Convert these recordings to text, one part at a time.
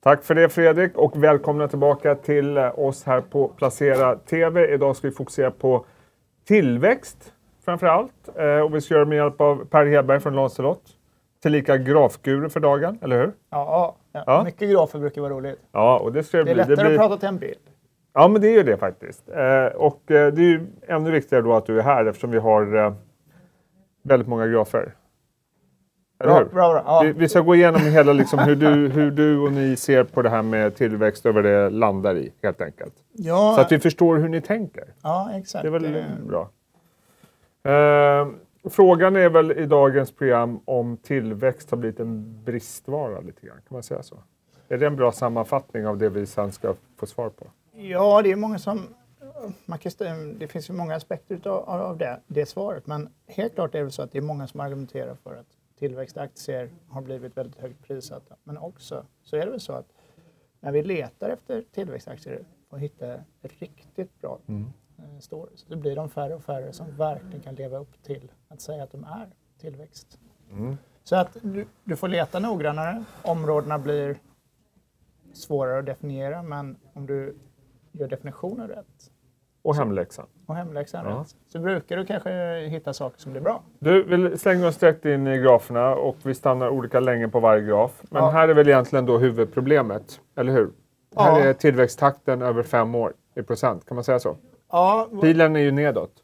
Tack för det Fredrik och välkomna tillbaka till oss här på Placera TV. Idag ska vi fokusera på tillväxt framförallt. Och vi ska göra det med hjälp av Per Hedberg från Lancelot. Tillika grafguru för dagen, eller hur? Ja. Mycket grafer brukar vara roligt. Ja, och det ska det är lättare att prata till en bild. Ja, men det är ju det faktiskt. Och det är ju ännu viktigare då att du är här eftersom vi har väldigt många grafer. Bra. Ja. Vi ska gå igenom hela liksom, hur du och ni ser på det här med tillväxt och vad det landar i helt enkelt. Ja. Så att vi förstår hur ni tänker. Ja, exakt. Det är väl bra. Frågan är väl i dagens program om tillväxt har blivit en bristvara lite grann. Kan man säga så? Är det en bra sammanfattning av det vi sen ska få svar på? Ja, det är många som... det finns ju många aspekter av det svaret. Men helt klart är det så att det är många som argumenterar för att tillväxtaktier har blivit väldigt högt prissatta. Men också så är det väl så att när vi letar efter tillväxtaktier och hittar riktigt bra stories, så blir de färre och färre som verkligen kan leva upp till att säga att de är tillväxt. Så att du får leta noggrannare. Områdena blir svårare att definiera, men om du gör definitionen rätt och hemläxan. Rätt. Så brukar du kanske hitta saker som blir bra. Du vill slänga oss direkt in i graferna och vi stannar olika länge på varje graf. Men här är väl egentligen då huvudproblemet, eller hur? Här är tillväxttakten över 5 år i procent, kan man säga så? Ja. Pilen är ju nedåt.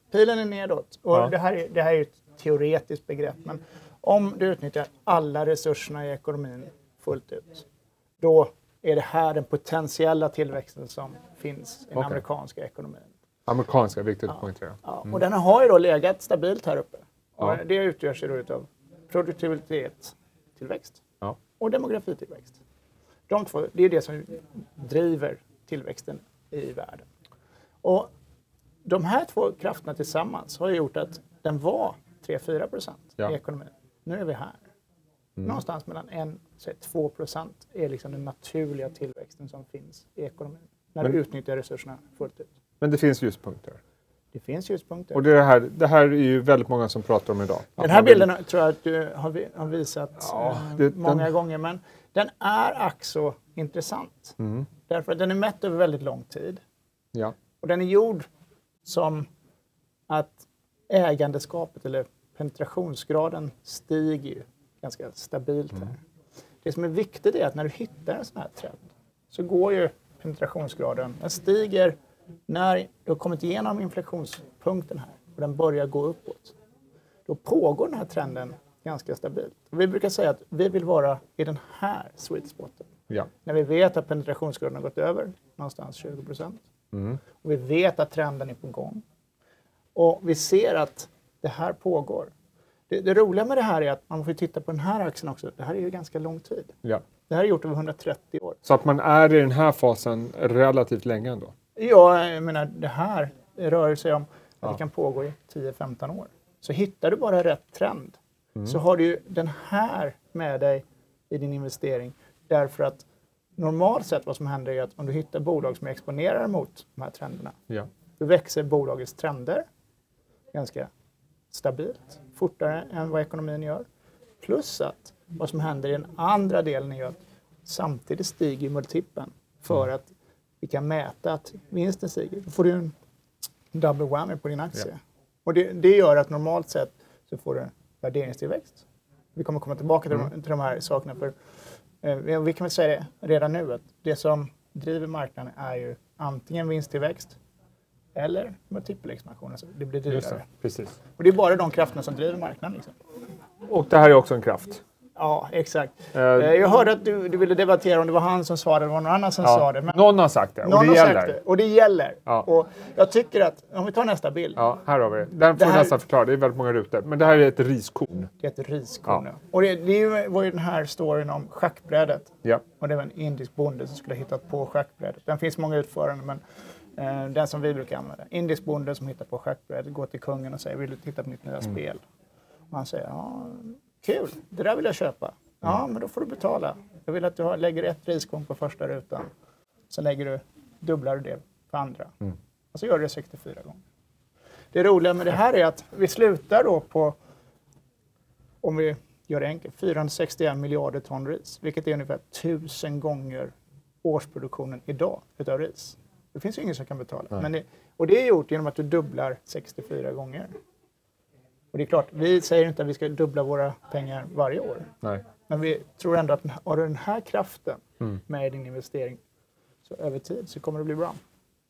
Och det här är ju ett teoretiskt begrepp. Men om du utnyttjar alla resurserna i ekonomin fullt ut, då är det här den potentiella tillväxten som finns i den amerikanska ekonomin. Amerikanska, viktigt att poängtera. Ja. Och den har ju då legat stabilt här uppe. Och det utgörs ju då av produktivitetstillväxt och demografitillväxt. De två, det är det som driver tillväxten i världen. Och de här två krafterna tillsammans har gjort att den var 3-4% i ekonomin. Nu är vi här. Någonstans mellan 1-2% är liksom den naturliga tillväxten som finns i ekonomin. När du utnyttjar resurserna fullt ut. Men det finns ljuspunkter. Det finns ljuspunkter. Och det här är ju väldigt många som pratar om idag. Den här bilden tror jag att du har visat många gånger. Men den är också intressant. Därför att den är mätt över väldigt lång tid. Ja. Och den är gjord som att ägandeskapet eller penetrationsgraden stiger ju ganska stabilt här. Det som är viktigt är att när du hittar en sån här trend så går ju penetrationsgraden, den stiger när du har kommit igenom inflektionspunkten här och den börjar gå uppåt. Då pågår den här trenden ganska stabilt. Och vi brukar säga att vi vill vara i den här sweet spoten. Ja. När vi vet att penetrationsgraden har gått över någonstans 20%. Och vi vet att trenden är på gång. Och vi ser att det här pågår. Det roliga med det här är att man får titta på den här axeln också. Det här är ju ganska lång tid. Ja. Det här är gjort över 130 år. Så att man är i den här fasen relativt länge ändå? Ja, jag menar det här rör sig om att det kan pågå i 10-15 år. Så hittar du bara rätt trend så har du ju den här med dig i din investering. Därför att normalt sett vad som händer är att om du hittar bolag som är exponerade mot de här trenderna, då växer bolagets trender ganska stabilt, fortare än vad ekonomin gör. Plus att vad som händer i den andra delen är att samtidigt stiger multipeln för att vi kan mäta att vinsten stiger. Då får du en double whammy på din aktie. Och det gör att normalt sett så får du värderingstillväxt. Vi kommer komma tillbaka till de här sakerna. För vi kan väl säga det redan nu att det som driver marknaden är ju antingen vinsttillväxt eller multipelexpansion. Alltså det blir dyrare. Just det, precis. Och det är bara de krafterna som driver marknaden. Liksom. Och det här är också en kraft. Ja, exakt. Jag hörde att du ville debattera om det var han som sa det eller var någon annan som sa det. Men någon har sagt det och det gäller. Och det gäller. Ja. Och jag tycker att, om vi tar nästa bild. Ja, här har vi det. Den får vi nästan förklara. Det är väldigt många rutor. Men det här är ett riskorn. Det är ett riskorn, ja. Och det var ju den här storyn om schackbrädet. Ja. Och det var en indisk bonde som skulle ha hittat på schackbrädet. Den finns många utförande, men den som vi brukar använda. Indisk bonde som hittar på schackbrädet går till kungen och säger, vill du titta på mitt nya spel? Och han säger, ja, kul, det där vill jag köpa. Ja, men då får du betala. Jag vill att du lägger ett riskorn på första rutan. Sen dubblar du det på andra. Och så gör du det 64 gånger. Det roliga med det här är att vi slutar då på, om vi gör det enkelt, 461 miljarder ton ris. Vilket är ungefär 1000 gånger årsproduktionen idag utav ris. Det finns ju ingen som kan betala. Men det är gjort genom att du dubblar 64 gånger. Och det är klart, vi säger inte att vi ska dubbla våra pengar varje år. Nej. Men vi tror ändå att har du den här kraften med din investering så över tid så kommer det bli bra.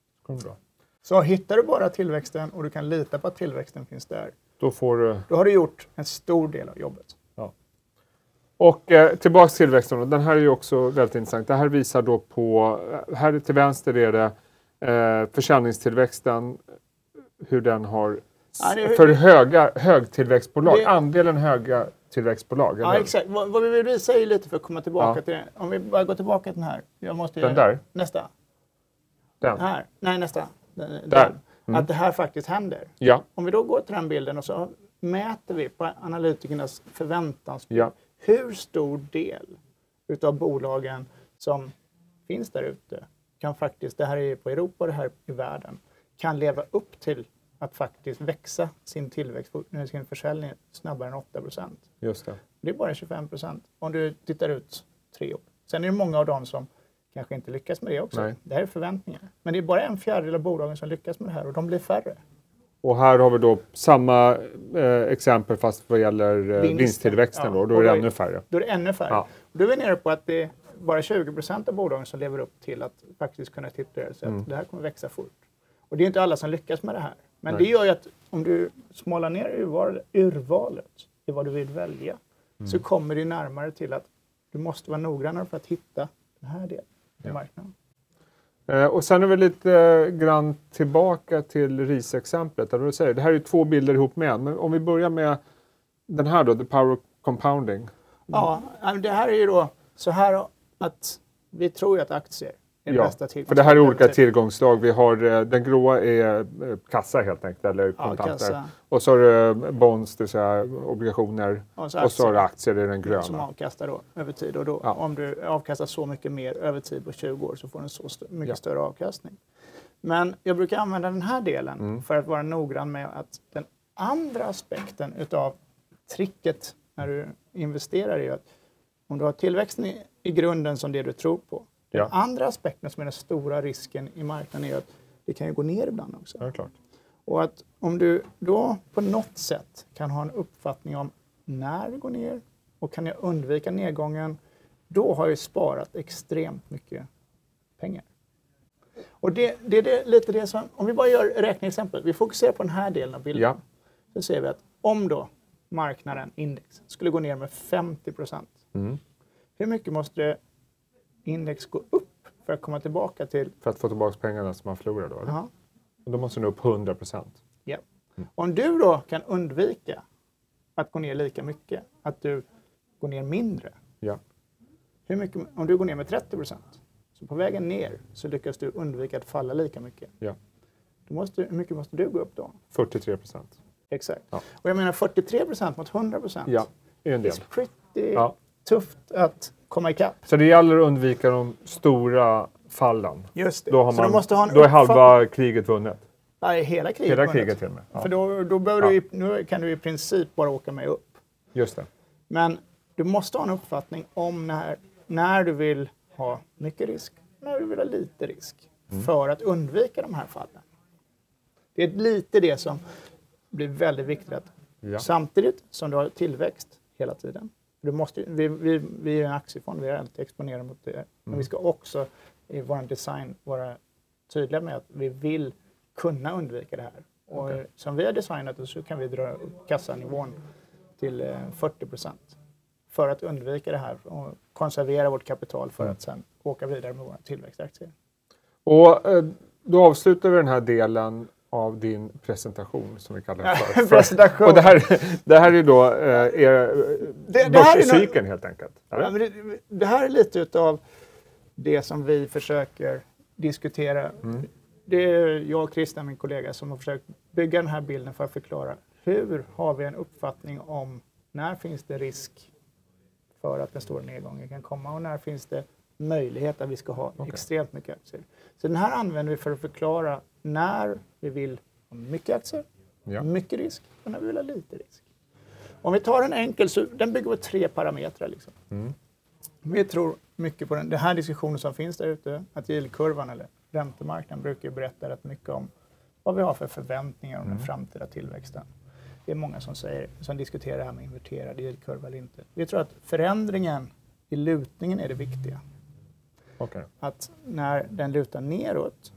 Så hittar du bara tillväxten och du kan lita på att tillväxten finns där. Då har du gjort en stor del av jobbet. Ja. Och tillbaks till tillväxten. Den här är ju också väldigt intressant. Det här visar då på, här till vänster är det försäljningstillväxten, hur den har för högtillväxtbolag, andelen höga tillväxtbolag. Ja, exakt. Vad vi vill visa är lite för att komma tillbaka till det. Om vi bara går tillbaka till den här. Den där? Nästa. Den? Här. Nej, nästa. Där. Att det här faktiskt händer. Ja. Om vi då går till den bilden och så mäter vi på analytikernas förväntansbild. Ja. Hur stor del utav bolagen som finns där ute kan faktiskt, det här är på Europa och det här i världen, kan leva upp till att faktiskt växa sin tillväxt, sin försäljning snabbare än 8%. Just det. Det är bara 25% om du tittar ut 3 år. Sen är det många av dem som kanske inte lyckas med det också. Nej. Det här är förväntningar. Men det är bara 1/4 av bolagen som lyckas med det här och de blir färre. Och här har vi då samma exempel fast vad gäller vinsttillväxten. Då är det ännu färre. Då är det ännu färre. Ja. Då är vi nere på att det är bara 20% av bolagen som lever upp till att faktiskt kunna titta sig att det här kommer växa fort. Och det är inte alla som lyckas med det här. Men det gör ju att om du smalar ner urvalet i vad du vill välja så kommer du närmare till att du måste vara noggrannare för att hitta den här delen i marknaden. Och sen är vi lite grann tillbaka till risexemplet. Där du säger, det här är 2 bilder ihop med en. Men om vi börjar med den här då, the power of compounding. Ja, det här är ju då så här att vi tror ju att aktier är bästa tillgångsslag. För det här är olika tillgångsslag. Vi har, den gråa är kassa helt enkelt, eller kontanter. Ja, och så har du bonds, det vill säga obligationer. Och så har du aktier, det är den gröna. Som avkastar då över tid. Och då, om du avkastar så mycket mer över tid på 20 år så får du en så mycket större avkastning. Men jag brukar använda den här delen för att vara noggrann med att den andra aspekten utav tricket när du investerar är att om du har tillväxten i grunden som det du tror på. Den andra aspekten som är den stora risken i marknaden är att det kan ju gå ner ibland också. Ja, klart. Och att om du då på något sätt kan ha en uppfattning om när det går ner och kan jag undvika nedgången, då har jag sparat extremt mycket pengar. Och det är lite det som, om vi bara gör räkneexempel, vi fokuserar på den här delen av bilden. Så ser vi att om då marknaden, index, skulle gå ner med 50%. Hur mycket måste index gå upp för att komma tillbaka till... För att få tillbaka pengarna som man förlorar då? Eller? Och då måste den upp 100%. Ja. Om du då kan undvika att gå ner lika mycket, att du går ner mindre. Hur mycket, om du går ner med 30%, så på vägen ner så lyckas du undvika att falla lika mycket. Då hur mycket måste du gå upp då? 43%. Exakt. Och jag menar 43% mot 100%. Ja, är en del. Det är pretty tufft att komma ikapp. Så det gäller att undvika de stora fallen. Just det. Då, har man, då är halva kriget vunnet. Nej, hela kriget vunnet. Kriget till och med. För då behöver nu kan du i princip bara åka med upp. Just det. Men du måste ha en uppfattning om när du vill ha mycket risk, när du vill ha lite risk. För att undvika de här fallen. Det är lite det som blir väldigt viktigt. Att samtidigt som du har tillväxt hela tiden. Vi är en aktiefond, vi är alltid exponerade mot det. Men vi ska också i vår design vara tydliga med att vi vill kunna undvika det här. Och som vi har designat det så kan vi dra upp kassanivån till 40%. För att undvika det här och konservera vårt kapital för att sen åka vidare med våra tillväxtaktier. Och då avslutar vi den här delen av din presentation som vi kallar det för. Presentation. Och det här är då börscykeln helt enkelt. Ja, men det här är lite utav det som vi försöker diskutera. Det är jag och Christian, min kollega, som har försökt bygga den här bilden för att förklara hur har vi en uppfattning om när finns det risk för att den stora nedgången kan komma och när finns det möjlighet att vi ska ha extremt mycket aktier. Så den här använder vi för att förklara när vi vill ha mycket aktier, mycket risk och när vi vill ha lite risk. Om vi tar en enkel, så den bygger på 3 parametrar. Liksom. Vi tror mycket på den här diskussionen som finns där ute, att yieldkurvan eller räntemarknaden brukar ju berätta rätt mycket om vad vi har för förväntningar om den framtida tillväxten. Det är många som diskuterar det här med inverterad yieldkurva eller inte. Vi tror att förändringen i lutningen är det viktiga. Okay. Att när den lutar neråt,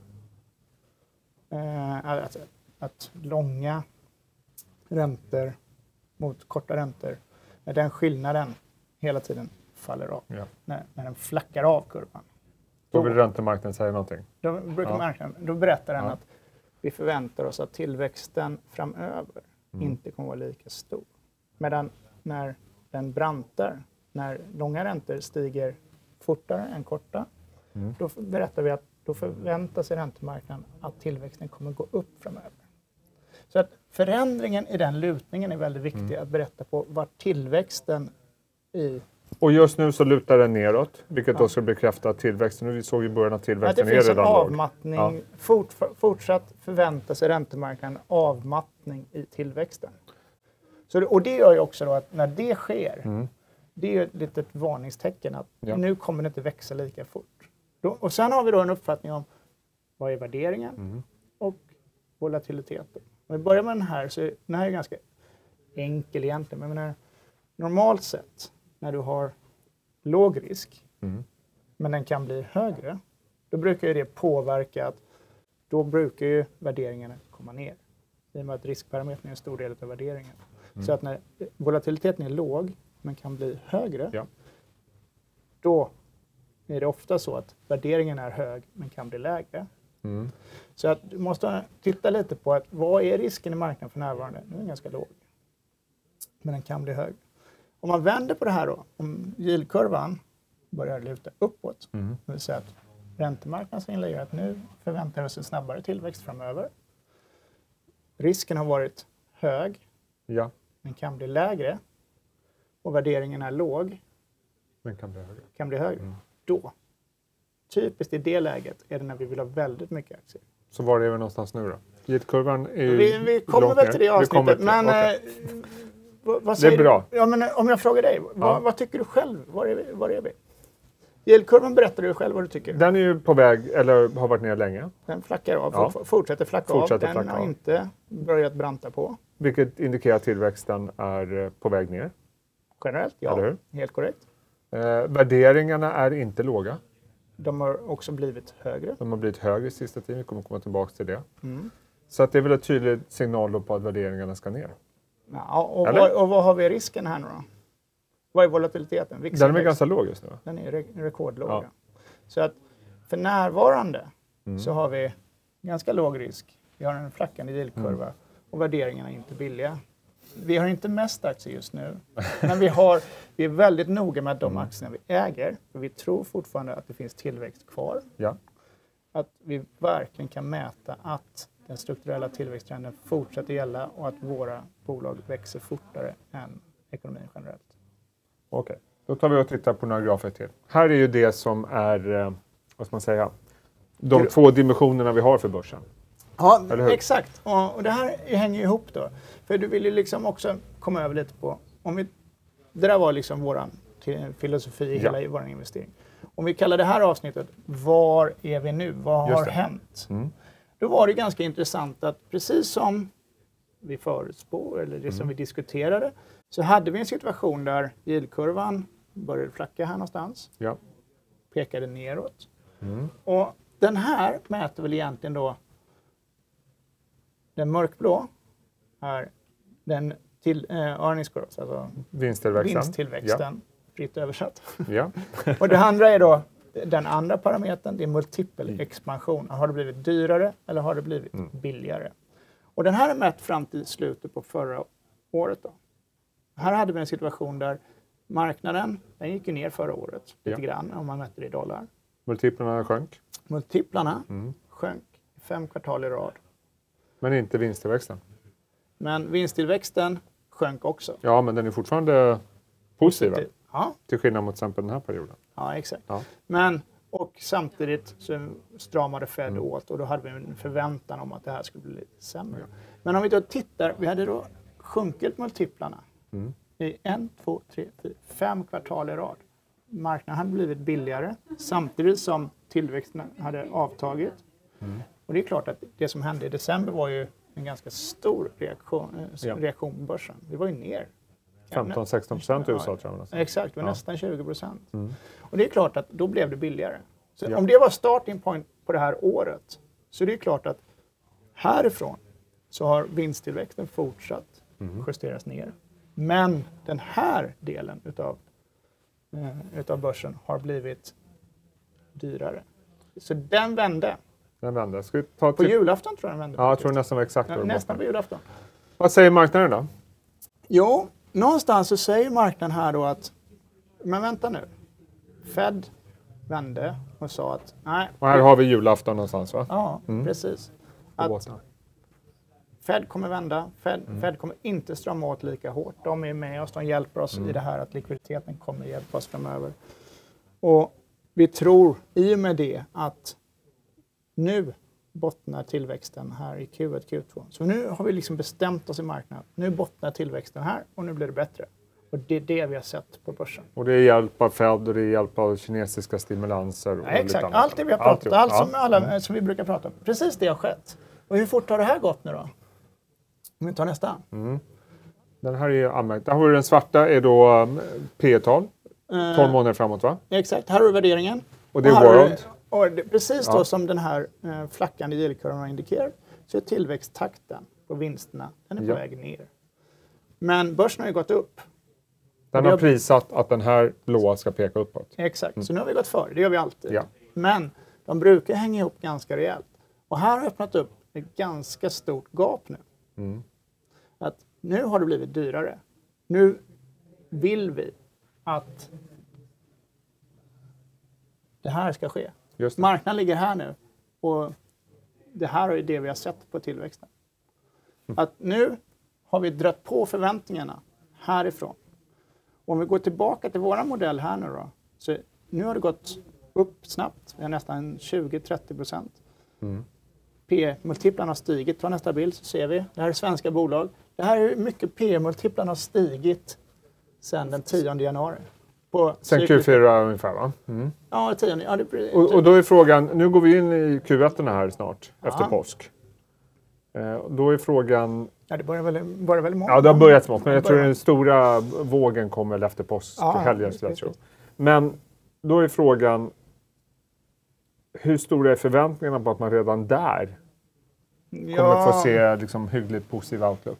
att långa räntor mot korta räntor, när den skillnaden hela tiden faller av, när den flackar av kurvan. Då vill räntemarknaden säga någonting? Då berättar den att vi förväntar oss att tillväxten framöver inte kommer vara lika stor. Medan när den brantar, när långa räntor stiger fortare än korta, då berättar vi att då förväntar sig räntemarknaden att tillväxten kommer gå upp framöver. Så att förändringen i den lutningen är väldigt viktig att berätta på var tillväxten i... Och just nu så lutar den neråt, vilket då ska bekräfta att tillväxten, vi såg i början att tillväxten är redan låg. Det finns en avmattning, fortsatt förväntar sig räntemarknaden avmattning i tillväxten. Och det gör ju också då att när det sker, det är ju ett litet varningstecken att nu kommer det inte växa lika fort. Och sen har vi då en uppfattning om vad är värderingen och volatiliteten. Om vi börjar med den här, så den här är ganska enkel egentligen. Men normalt sett, när du har låg risk, men den kan bli högre, då brukar ju det påverka att då brukar ju värderingarna komma ner. I och med att riskparametern är en stor del av värderingen. Så att när volatiliteten är låg, men kan bli högre, då är det ofta så att värderingen är hög, men kan bli lägre. Så att du måste titta lite på att vad är risken i marknaden för närvarande? Nu är den ganska låg, men den kan bli hög. Om man vänder på det här då, om yieldkurvan börjar luta uppåt, det vill säga att räntemarknaden signalerar att nu förväntar vi oss en snabbare tillväxt framöver. Risken har varit hög, men kan bli lägre, och värderingen är låg, men kan bli högre. Då, typiskt i det läget, är det när vi vill ha väldigt mycket aktier. Så var är vi någonstans nu då? Yieldkurvan är vi kommer väl till det avsnittet, men vad säger det är bra. Du? Ja, men om jag frågar dig, vad tycker du själv? Var är vi? Yieldkurvan berättar du själv vad du tycker. Den är ju på väg, eller har varit ner länge. Den flackar av, fortsätter flacka av. Den har inte börjat branta på. Vilket indikerar att tillväxten är på väg ner. Generellt, ja. Helt korrekt. Värderingarna är inte låga. De har också blivit högre. De har blivit högre i sista tiden. Vi kommer komma tillbaka till det. Så att det är väl ett tydligt signal på att värderingarna ska ner. Ja, och vad har vi risken här nu då? Vad är volatiliteten? Den är ganska låg just nu. Den är rekordlåg. Ja. Så att för närvarande så har vi ganska låg risk. Vi har en flackande yieldkurva och värderingarna är inte billiga. Vi har inte mest aktier just nu, men vi är väldigt noga med de aktierna vi äger. För vi tror fortfarande att det finns tillväxt kvar. Ja. Att vi verkligen kan mäta att den strukturella tillväxttrenden fortsätter gälla och att våra bolag växer fortare än ekonomin generellt. Okej, då tar vi och tittar på några grafer till. Här är ju det som är, vad ska man säga, de två dimensionerna vi har för börsen. Ja, exakt. Och det här hänger ihop då. För du vill ju liksom också komma över lite på, det där var liksom våran filosofi i hela vår investering. Om vi kallar det här avsnittet, var är vi nu? Vad har hänt? Då var det ganska intressant att precis som vi förutspår, eller det som vi diskuterade, så hade vi en situation där yieldkurvan började flacka här någonstans. Ja. Pekade neråt. Och den här mäter väl egentligen då, den mörkblå är den till earnings growth, alltså vinsttillväxten, fritt översatt. Ja. Och det andra är då den andra parametern, det är multipel expansion. Har det blivit dyrare eller har det blivit billigare? Och den här är mätt fram till slutet på förra året då. Här hade vi en situation där marknaden, den gick ju ner förra året lite grann om man mäter det i dollar. Multiplarna sjönk? Multiplarna sjönk 5 kvartal i rad. Men inte vinsttillväxten? Men vinsttillväxten sjönk också. Ja, men den är fortfarande positiv. Ja. Till skillnad mot exempel den här perioden. Ja, exakt. Ja. Men, och samtidigt så stramade Fed åt och då hade vi en förväntan om att det här skulle bli lite sämre. Ja. Men om vi då tittar, vi hade då sjunkit multiplarna i 1, 2, 3, 4, 5 kvartal i rad. marknaden hade blivit billigare samtidigt som tillväxten hade avtagit. Och det är klart att det som hände i december var ju en ganska stor reaktion på börsen. Det var ju ner. 15-16% i USA tror jag. Exakt, det var nästan 20%. Och det är klart att då blev det billigare. Så om det var starting point på det här året, så det är klart att härifrån så har vinsttillväxten fortsatt justeras ner. Men den här delen utav börsen har blivit dyrare. Så den vände. Den vände. Ska vi ta på julafton tror jag den vände. Ja, jag tror nästan var exakt. Nästan på julafton. Vad säger marknaden då? Jo, någonstans så säger marknaden här då att, men vänta nu. Fed vände och sa att nej. Och här har vi julafton någonstans va? Ja, precis. Att Fed kommer vända. Fed kommer inte strama åt lika hårt. De är med oss, de hjälper oss i det här att likviditeten kommer hjälpa oss framöver. Och vi tror i och med det att nu bottnar tillväxten här i Q1, Q2. Så nu har vi liksom bestämt oss i marknaden. Nu bottnar tillväxten här och nu blir det bättre. Och det är det vi har sett på börsen. Och det är hjälp av Fed och det är hjälp av kinesiska stimulanser. Och exakt, allt det vi har pratat om. Allt som vi brukar prata om. Precis det har skett. Och hur fort har det här gått nu då? Om vi tar nästa. Den här är anmärkt. Där har vi den svarta är då P-tal. 12 månader framåt va? Exakt, här har du värderingen. Och det är World. Precis då som den här flackande yieldkurvan indikerar så är tillväxttakten på vinsterna, den är på väg ner. Men börsen har ju gått upp. Den har prisat att den här blåa ska peka uppåt. Exakt, så nu har vi gått före, det gör vi alltid. Ja. Men de brukar hänga ihop ganska rejält. Och här har öppnat upp ett ganska stort gap nu. Att nu har det blivit dyrare. Nu vill vi att det här ska ske. Just det. Marknaden ligger här nu och det här är det vi har sett på tillväxten. Att nu har vi dratt på förväntningarna härifrån. Om vi går tillbaka till våra modell här nu då, så nu har det gått upp snabbt. Vi har nästan 20-30%. P-multiplarna har stigit. Ta nästa bild så ser vi. Det här är svenska bolag. Det här är hur mycket P-multiplarna har stigit sedan den 10 januari. Sen Q4 ungefär va? Ja, 10. Ja, och då är frågan, nu går vi in i Q1 här snart, efter påsk. Då är frågan... Ja, det börjar väl imorgon. Ja, det har börjat smått, men jag tror den stora vågen kommer efter påskhelgen. Men då är frågan, hur stora är förväntningarna på att man redan där kommer få se liksom, hyggligt positiv outlook?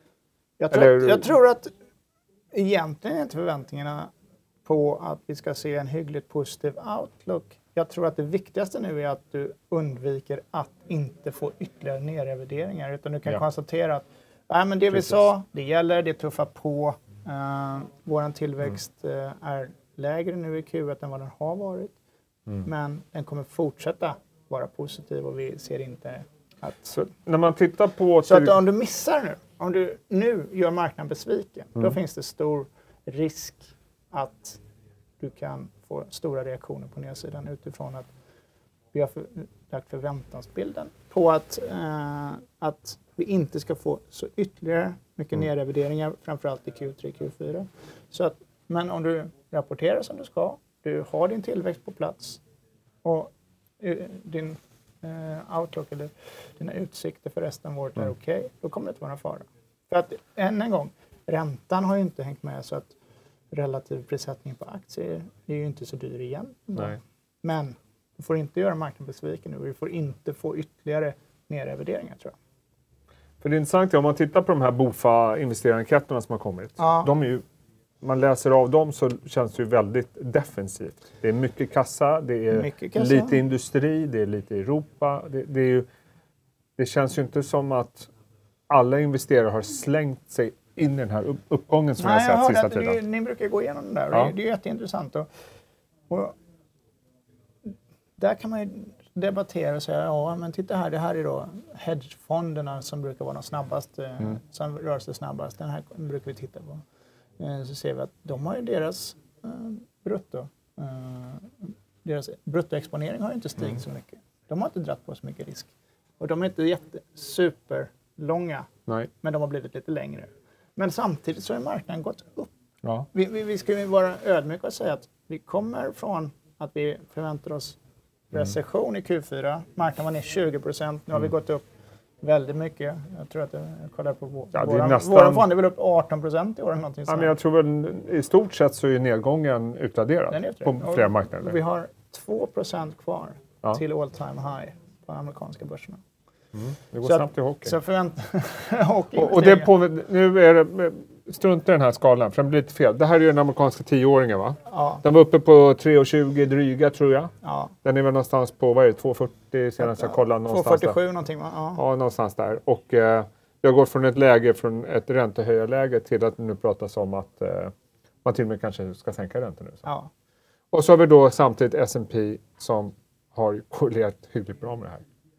Jag tror att egentligen är inte förväntningarna på att vi ska se en hyggligt positiv outlook. Jag tror att det viktigaste nu är att du undviker att inte få ytterligare nedrevideringar. Utan du kan konstatera att men det vi sa, det gäller, det tuffar på. Våran tillväxt är lägre nu i Q1 än vad den har varit. Men den kommer fortsätta vara positiv och vi ser inte att... Så när man tittar på... Så att om du missar nu, om du nu gör marknaden besviken, då finns det stor risk att du kan få stora reaktioner på nedsidan utifrån att vi har lagt förväntansbilden på att vi inte ska få så ytterligare mycket nedrevideringar, framförallt i Q3, Q4. Så att, men om du rapporterar som du ska, du har din tillväxt på plats och din outlook eller dina utsikter för resten av året är okej, då kommer det inte vara någon fara. För att än en gång, räntan har ju inte hängt med så att relativ prissättning på aktier är ju inte så dyr igen. Nej. Men du får inte göra marknaden besviken nu. Vi får inte få ytterligare nedrevideringar tror jag. För det är intressant, om man tittar på de här BOFA-investerarenkätterna som har kommit. De är ju, man läser av dem så känns det ju väldigt defensivt. Det är mycket kassa, det är lite industri, det är lite Europa. Det känns ju inte som att alla investerare har slängt sig in i den här uppgången som jag har sett sista tiden. Ni brukar gå igenom den där. Ja. Det är jätteintressant. Och där kan man ju debattera och säga, men titta här, det här är då hedgefonderna som brukar vara de snabbaste, som rör sig snabbast. Den här brukar vi titta på. Så ser vi att de har ju deras bruttoexponering har ju inte stigit så mycket. De har inte dratt på så mycket risk. Och de är inte superlånga, men de har blivit lite längre. Men samtidigt så har marknaden gått upp. Ja. Vi ska ju vara ödmjuka och säga att vi kommer från att vi förväntar oss recession i Q4. Marknaden var ner 20%. Nu har vi gått upp väldigt mycket. Jag tror att jag kollar på våran fond är väl upp 18% i år. Någonting men jag tror väl i stort sett så är nedgången utraderad på flera marknader. Vi har 2% kvar till all time high på amerikanska börserna. Det går snabbt i hockey. Så och det nu är det, strunt i den här skalan, för den blir lite fel. Det här är ju den amerikanska 10-åringen, va? Ja. Den var uppe på 3,20 dryga, tror jag. Ja. Den är väl någonstans på, vad är det, 2,40 senast jag kollade. 2,47 någonting, va? Ja, någonstans där. Och jag går från ett läge, från ett räntehöjarläge till att nu pratas om att man till och med kanske ska sänka räntan nu. Så. Ja. Och så har vi då samtidigt S&P som har korrelerat hyggligt bra med det här.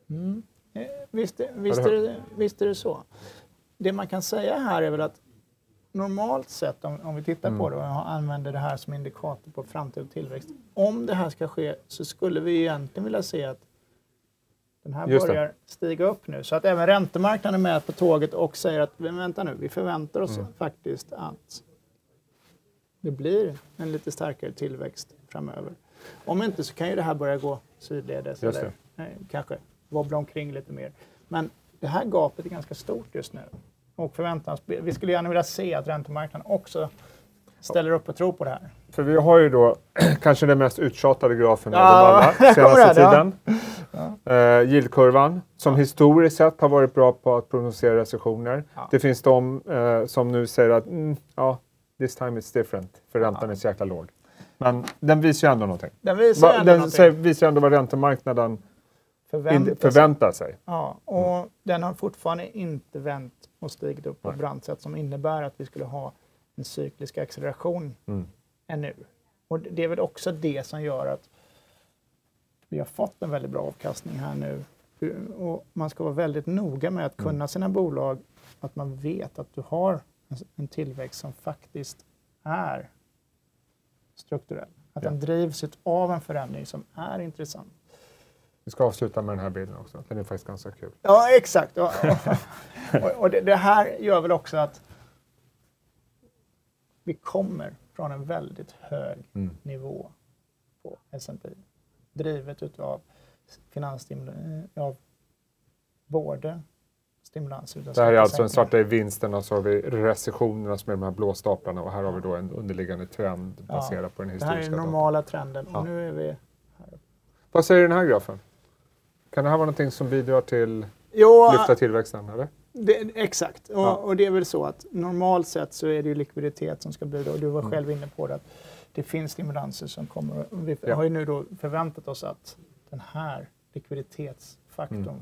Visst är det så. Det man kan säga här är väl att normalt sett, om vi tittar på det och använder det här som indikator på framtida tillväxt. Om det här ska ske så skulle vi egentligen vilja se att den här börjar stiga upp nu. Så att även räntemarknaden är med på tåget och säger att vänta nu, vi förväntar oss faktiskt att det blir en lite starkare tillväxt framöver. Om inte så kan ju det här börja gå sidledes eller kanske wobbla omkring lite mer. Men det här gapet är ganska stort just nu. Och vi skulle gärna vilja se att räntemarknaden också ställer upp och tror på det här. För vi har ju då kanske den mest uttjatade grafen av alla senaste tiden. Yieldkurvan, som historiskt sett har varit bra på att prognosera recessioner. Ja. Det finns de som nu säger att this time it's different, för räntan är så jäkla låg. Men den visar ju ändå någonting. Den visar ändå vad räntemarknaden förväntar sig. Ja, och den har fortfarande inte vänt och stigit upp på ett brant sätt som innebär att vi skulle ha en cyklisk acceleration ännu. Och det är väl också det som gör att vi har fått en väldigt bra avkastning här nu. Och man ska vara väldigt noga med att kunna sina bolag, att man vet att du har en tillväxt som faktiskt är strukturell. Att den drivs av en förändring som är intressant. Vi ska avsluta med den här bilden också. Den är faktiskt ganska kul. Ja, exakt. Och det här gör väl också att vi kommer från en väldigt hög nivå på S&P. Drivet utav av både stimulanser. Det här är alltså en svarta i vinsten och så har vi recessionerna som är de här blå staplarna och här har vi då en underliggande trend baserad på den historiska. Det här är den normala trenden och nu är vi här. Vad säger den här grafen? Kan det här vara någonting som bidrar till lyfta tillväxten, eller? Exakt. Och det är väl så att normalt sett så är det ju likviditet som ska bidra. Och du var själv inne på det, att det finns stimulanser som kommer. Vi har ju nu då förväntat oss att den här likviditetsfaktorn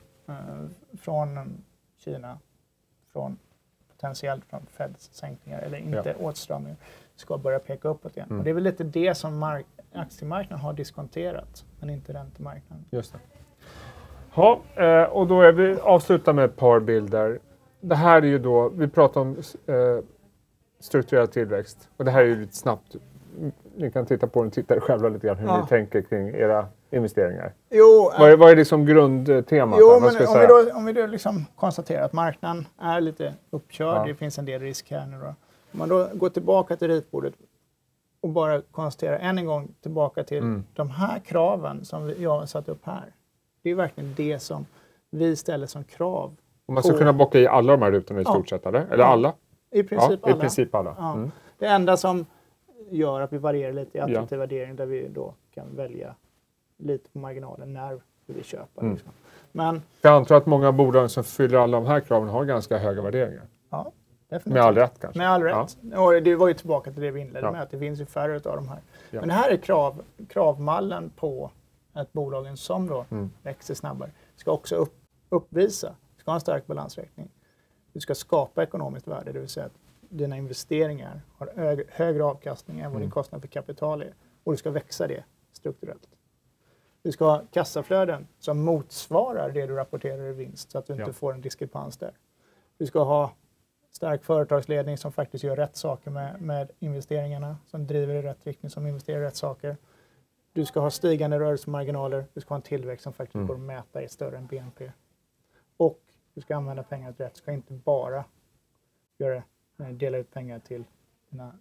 från Kina, från potentiellt från Feds sänkningar eller inte åtstramningar, ska börja peka uppåt igen. Och det är väl lite det som aktiemarknaden har diskonterat, men inte räntemarknaden. Just det. Ja, och då är vi avslutar med ett par bilder. Det här är ju då, vi pratar om strukturerad tillväxt. Och det här är ju lite snabbt. Ni kan titta på den, titta själva lite grann hur ni tänker kring era investeringar. Vad är liksom grundtemat? Om vi då liksom konstaterar att marknaden är lite uppkörd, det finns en del risk här nu då. Om man då går tillbaka till ritbordet och bara konstaterar än en gång tillbaka till de här kraven som jag har satt upp här. Det är verkligen det som vi ställer som krav. Och man ska kunna bocka i alla de här rutorna i stort sett, eller alla? I princip alla. I princip alla. Ja. Det enda som gör att vi varierar lite i attraktiv värdering, där vi då kan välja lite på marginalen när vi köper. Liksom. Men jag antar att många bolag som fyller alla de här kraven har ganska höga värderingar. Ja, definitivt. Med all rätt kanske. Med all rätt. Ja. Och det var ju tillbaka till det vi inledde med, att det finns ju färre av de här. Ja. Men det här är kravmallen på att bolagen som då växer snabbare ska också uppvisa, ska ha en stark balansräkning. Du ska skapa ekonomiskt värde, det vill säga att dina investeringar har högre avkastning än vad din kostnad för kapital är. Och du ska växa det strukturellt. Du ska ha kassaflöden som motsvarar det du rapporterar i vinst så att du inte får en diskrepans där. Du ska ha stark företagsledning som faktiskt gör rätt saker med investeringarna, som driver i rätt riktning, som investerar i rätt saker. Du ska ha stigande rörelsemarginaler, du ska ha en tillväxt som faktiskt går att mäta är större än BNP. Och du ska använda pengar rätt, du ska inte bara dela ut pengar till dina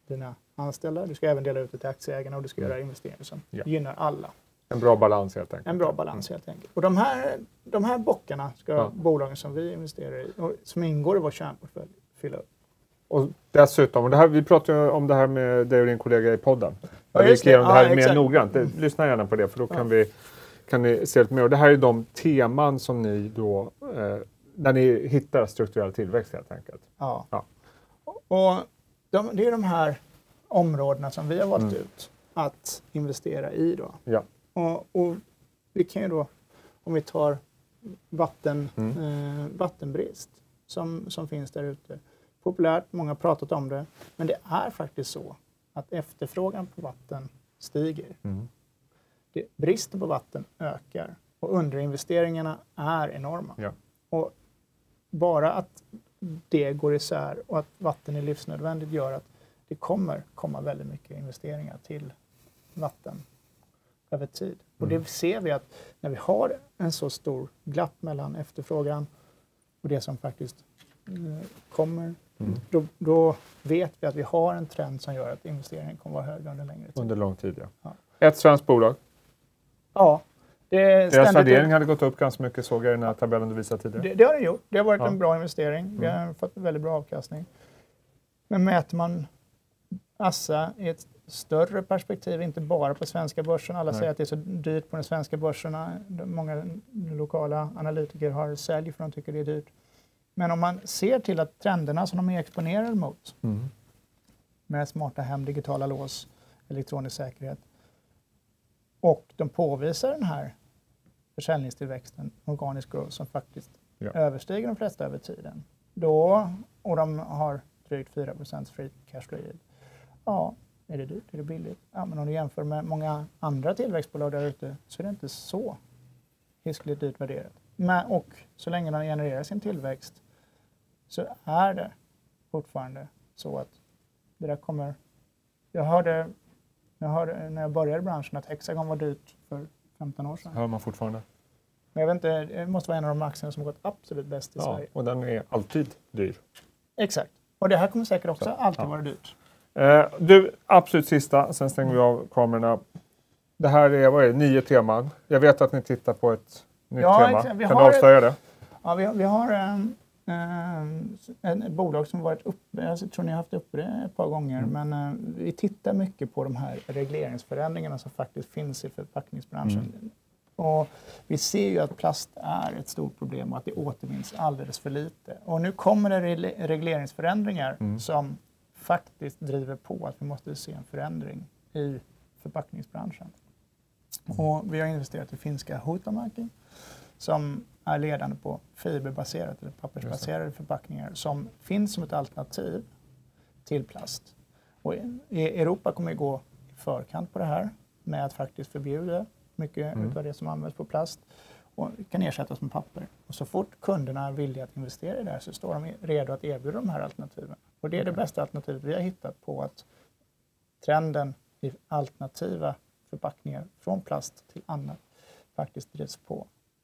dina anställda. Du ska även dela ut det till aktieägarna och du ska göra investeringar som gynnar alla. En bra balans helt enkelt. En bra balans helt enkelt. Och de här bockarna ska bolagen som vi investerar i, och som ingår i vår kärnportfölj, fylla upp. Och dessutom, och det här, vi pratade ju om det här med dig och din kollega i podden. Ja, vi gick igenom det här mer exakt. noggrant. Lyssna gärna på det, för då kan ni se lite mer. Och det här är de teman som ni då, där ni hittar strukturell tillväxt helt enkelt. Ja. Och det är de här områdena som vi har valt ut att investera i då. Ja. Och vi kan ju då, om vi tar vattenbrist som finns där ute. Populärt, många har pratat om det, men det är faktiskt så att efterfrågan på vatten stiger. Bristen på vatten ökar och underinvesteringarna är enorma. Ja. Och bara att det går isär och att vatten är livsnödvändigt gör att det kommer komma väldigt mycket investeringar till vatten över tid. Och det ser vi att när vi har en så stor glapp mellan efterfrågan och det som faktiskt kommer, då vet vi att vi har en trend som gör att investeringen kommer vara högre under längre tid. Under lång tid, ja. Ett svenskt bolag. Ja. Deras värdering hade gått upp ganska mycket, såg jag i den här tabellen du visade tidigare. Det har den gjort. Det har varit en bra investering. Vi har fått väldigt bra avkastning. Men mäter man Assa i ett större perspektiv, inte bara på svenska börsen. Alla säger att det är så dyrt på den svenska börsen. Många lokala analytiker har sälj för de tycker det är dyrt. Men om man ser till att trenderna som de är exponerade mot med smarta hem, digitala lås, elektronisk säkerhet och de påvisar den här försäljningstillväxten, organisk growth, som faktiskt överstiger de flesta över tiden. Och de har drygt 4% free cash flow yield. Ja, är det dyrt? Är det billigt? Ja, men om du jämför med många andra tillväxtbolag där ute så är det inte så hiskligt dyrt värderat. Och så länge de genererar sin tillväxt så är det fortfarande så att det där kommer... Jag hörde när jag började i branschen att Hexagon var dyrt för 15 år sedan. Hör man fortfarande. Men jag vet inte, det måste vara en av de aktierna som har gått absolut bäst i Sverige. Och den är alltid dyr. Exakt. Och det här kommer säkert också alltid vara dyrt. Du, absolut sista, sen stänger vi av kamerorna. Det här är, vad är det, 9 teman. Jag vet att ni tittar på ett nytt tema. Kan du avslöja det? Ja, vi har ett bolag som varit uppe, jag tror ni har haft uppe det ett par gånger, men vi tittar mycket på de här regleringsförändringarna som faktiskt finns i förpackningsbranschen. Och vi ser ju att plast är ett stort problem och att det återvinns alldeles för lite. Och nu kommer det regleringsförändringar som faktiskt driver på att vi måste se en förändring i förpackningsbranschen. Och vi har investerat i finska Huhtamäki som är ledande på fiberbaserade eller pappersbaserade förpackningar som finns som ett alternativ till plast. Och i Europa kommer vi gå i förkant på det här med att faktiskt förbjuda mycket av det som används på plast och kan ersättas med papper. Och så fort kunderna är villiga att investera i det här så står de redo att erbjuda de här alternativen. Och det är det bästa alternativet vi har hittat på att trenden i alternativa förpackningar från plast till annat faktiskt drivs på.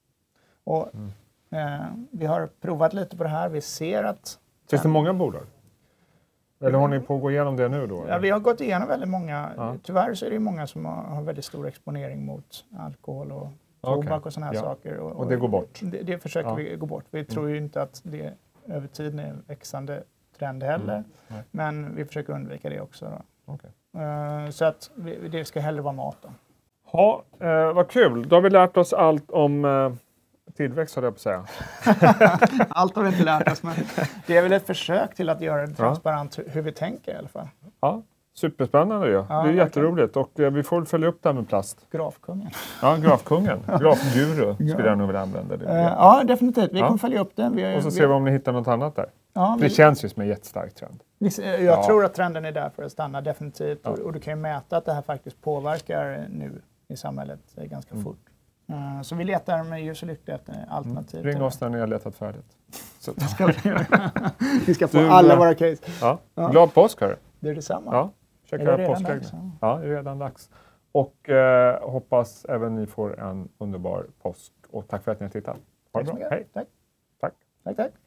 Och vi har provat lite på det här. Vi ser att... Finns det många bolag? Eller har ni på att gå igenom det nu då? Ja, vi har gått igenom väldigt många. Ja. Tyvärr så är det många som har väldigt stor exponering mot alkohol och tobak och sådana här saker. Och det går bort? Det försöker vi gå bort. Vi tror ju inte att det över tiden är en växande trend heller. Men vi försöker undvika det också. Då. Så att det ska hellre vara mat då. Ja, vad kul. Då har vi lärt oss allt om... tillväxt, hade jag på att säga. Allt har vi inte lärt oss, men det är väl ett försök till att göra det transparent hur vi tänker i alla fall. Ja, superspännande ju. Ja, det är jätteroligt och vi får följa upp det här med plast. Grafkungen. Ja, grafkungen. Grafguru skulle jag nog vilja använda det. Ja, definitivt. Vi kommer följa upp den. Och så ser vi om ni hittar något annat där. Ja, det känns ju som en jättestark trend. Jag tror att trenden är där för att stanna, definitivt. Och du kan ju mäta att det här faktiskt påverkar nu i samhället ganska fort. Så vi letar med ljus och lykta efter alternativ. Ring oss när ni har letat färdigt. Så. Vi ska få alla våra case. Ja. Glad påsk, hörru. Det är detsamma. Ja, käka påskregn. Ja, det är redan dags. Och hoppas även ni får en underbar påsk. Och tack för att ni har tittat. Ha det bra. Hej. Tack.